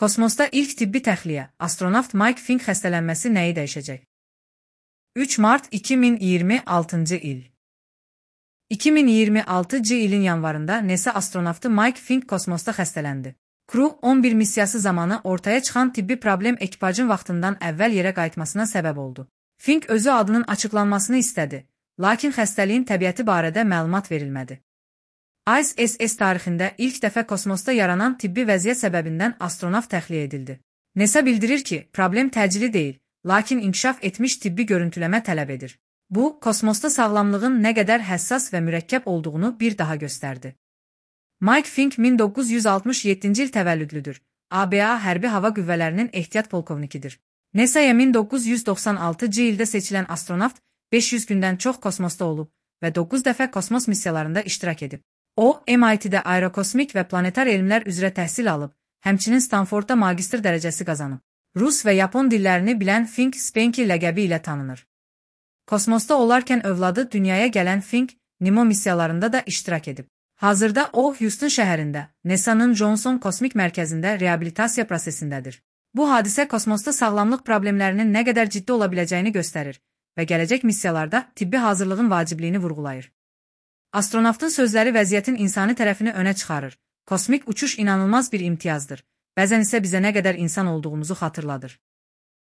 Kosmosda ilk tibbi təxliyə, astronavt Mike Fink xəstələnməsi nəyi dəyişəcək? 3 mart 2026-cı il. 2026-cı ilin yanvarında NASA astronavtı Mike Fink kosmosda xəstələndi. Crew 11 missiyası zamanı ortaya çıxan tibbi problem ekipajın vaxtından əvvəl yerə qayıtmasına səbəb oldu. Fink özü adının açıqlanmasını istədi, lakin xəstəliyin təbiəti barədə məlumat verilmədi. ISS tarixində ilk dəfə kosmosda yaranan tibbi vəziyyət səbəbindən astronavt təxliyə edildi. NASA bildirir ki, problem təcili deyil, lakin inkişaf etmiş tibbi görüntüləmə tələb edir. Bu, kosmosda sağlamlığın nə qədər həssas və mürəkkəb olduğunu bir daha göstərdi. Mike Fink 1967-ci il təvəllüdlüdür. ABA Hərbi Hava Qüvvələrinin ehtiyat polkovnikidir. NASA-ya 1996-cı ildə seçilən astronavt 500 gündən çox kosmosda olub və 9 dəfə kosmos missiyalarında iştirak edib. O, MIT-də aerokosmik və planetar elmlər üzrə təhsil alıb, həmçinin Stanfordda magistr dərəcəsi qazanıb. Rus və Yapon dillərini bilən Fink Spanky ləqəbi ilə tanınır. Kosmosda olarkən övladı dünyaya gələn Fink, NIMO missiyalarında da iştirak edib. Hazırda o, Houston şəhərində, NASA-nın Johnson Kosmik Mərkəzində reabilitasiya prosesindədir. Bu hadisə kosmosda sağlamlıq problemlərinin nə qədər ciddi ola biləcəyini göstərir və gələcək missiyalarda tibbi hazırlığın vacibliyini vurğulayır. Astronavtın sözləri vəziyyətin insani tərəfini önə çıxarır. Kosmik uçuş inanılmaz bir imtiyazdır. Bəzən isə bizə nə qədər insan olduğumuzu xatırladır.